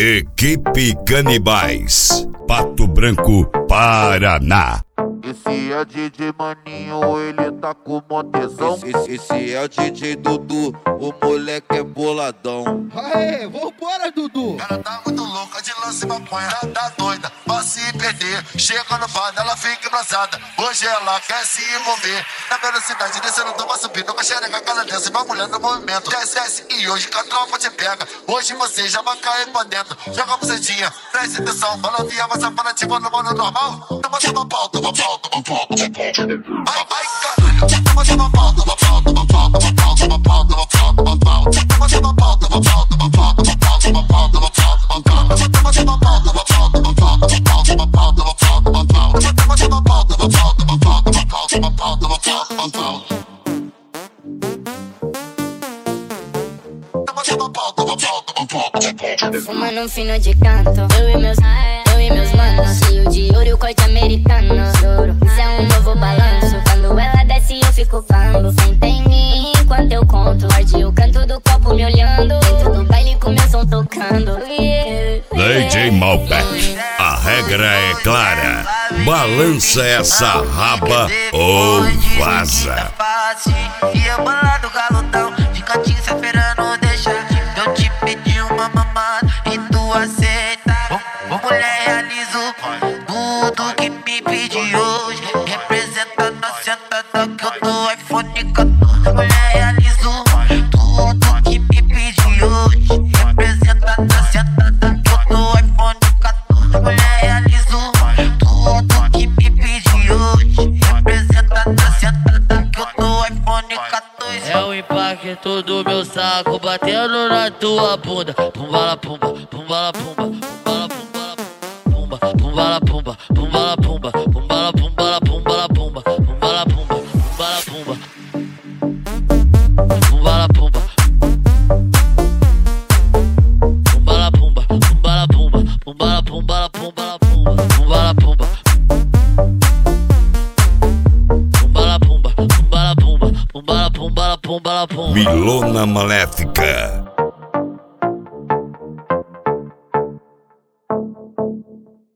Equipe Canibais, Pato Branco, Paraná. Esse é o DJ Maninho, ele tá com mó tesão. Esse é o DJ Dudu, o moleque é boladão. Aê, vambora, Dudu! Ela tá muito louca de lance e maconha, tá doida pra se perder. Chega no bar, ela fica embrasada, hoje ela quer se envolver. Na velocidade descendo do subindo com a xereca canadense, bagulhando no movimento. Desce e hoje que a tropa te pega, hoje você já vai cair pra dentro. Joga a bucetinha, preste atenção, falando e avança para ti, no modo normal. Toma pau, toma pau, toma pau, toma pau. Vai, caralho, toma pau, toma pau, toma pau, toma pau, toma pau, toma pau, toma pau. Toma pau, toma pau, toma pau, toma pau, toma pau, toma pau, toma pau. Toma pau, toma pau, toma pau, toma pau, toma pau, toma pau, toma pau. Toma pau, toma pau, toma pau, toma pau, toma pau, toma pau, toma pau. Fumando um fino de canto, eu e meus manos, cheio de ouro e o corte americano. Isso é um novo balanço, quando ela desce eu fico bambo. Senta em mim enquanto eu conto, arde o canto do copo me olhando. Dentro do baile com meu som tocando. DJ Malbec, a regra é clara, balança essa raba ou vaza. E eu bolado galudão, de cantinho se esperando deixar. Eu te pedi uma mamada e tu aceita. Ô mulher, realizo tudo que me pedi hoje. Representando a sentada que eu tô iPhone 14. Mulher, realizo tudo que me pedi hoje. Representando a sentada que eu tô iPhone 14. Mulher, realizo tudo que me pedi hoje. Representando a sentada que eu tô iPhone 14. É o impacto do meu saco batendo na tua bunda. Pumbala pumba, pumbala pumba, pumbala pumba, pumbala pumba, pumbala pumba, pumbala pumbala pumbala pumba, pumbala pumba, pumbala pumba, pumbala pumba, pumbala pumba, pumbala pumba, pumbala pumbala pumbala pumba, pumbala pumba, pumbala pumba, pumbala pumba, pumbala pumbala pumbala pumba. Milona Maléfica.